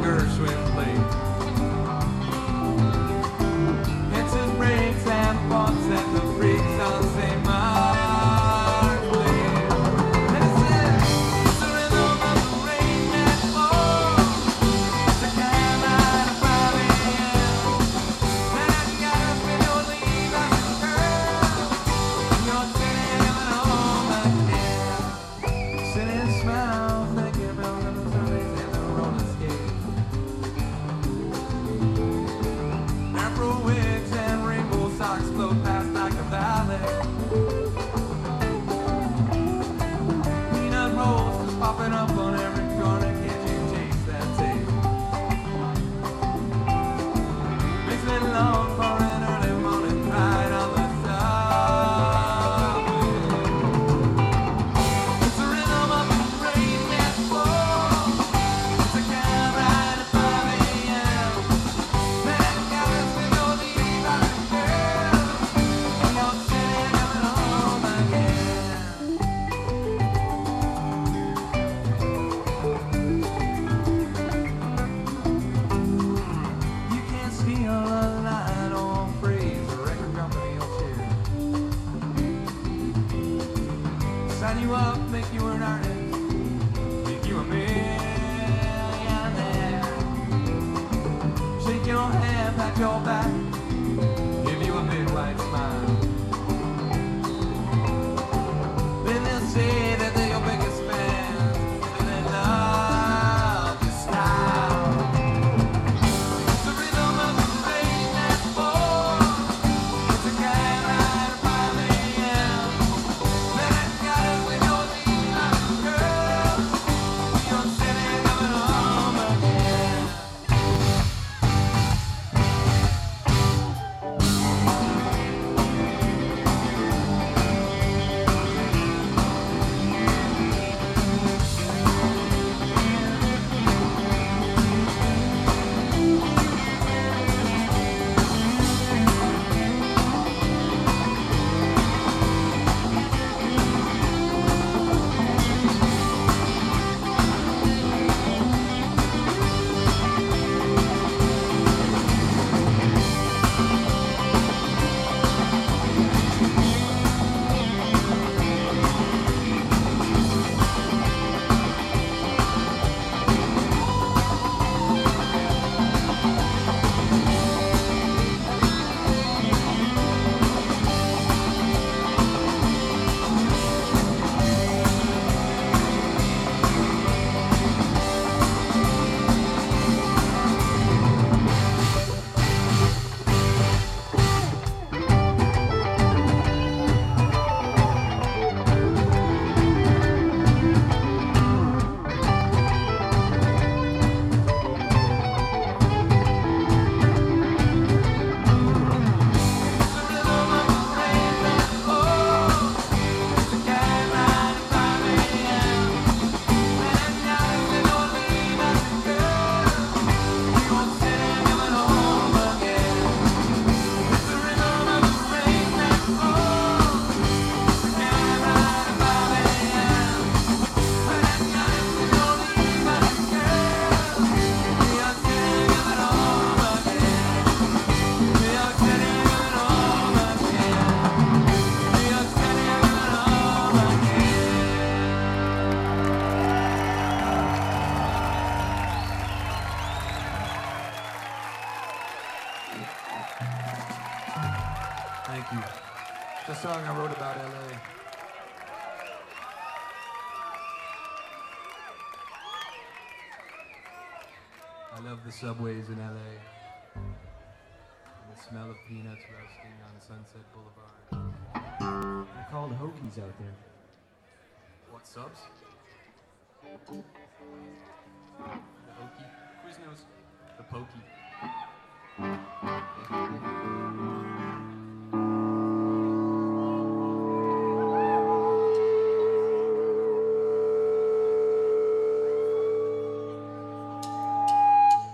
Gershwin played. Hits and breaks and bumps and the freaks on St. Mark's played. And it says, it's the rhythm of the rain that falls. It's a Carolina 5 a.m. And I got up in your leave as a girl. You're sitting home again. Sitting smile, thinking about the Sundays and the roller skates. Afro wigs and rainbow socks float past like a ballet. Peanut rolls just popping up on every corner. Can't you taste that taste? Makes me long for an early morning ride on the subway. It's the rhythm of the rain that falls. It's a cab ride at 5 a.m. Man, I got us with no leave out of the girl. And you're sitting coming home again. You can't steal a line or phrase a record company will share. Sign you up, make you an artist, make you a millionaire. Shake your hand, pat your back, give you a big white smile. Then they'll say that they're your biggest fans, and they love your style. It's the rhythm of the rain that falls. It's a cab ride at 5 a.m. Man, I got us with no leave out of the girl. You're sitting coming home again. Thank you. It's a song I wrote about LA. I love the subways in LA. And the smell of peanuts roasting on Sunset Boulevard. They're called Hokies out there. What subs? The Hokey? Quiznos. The Pokey.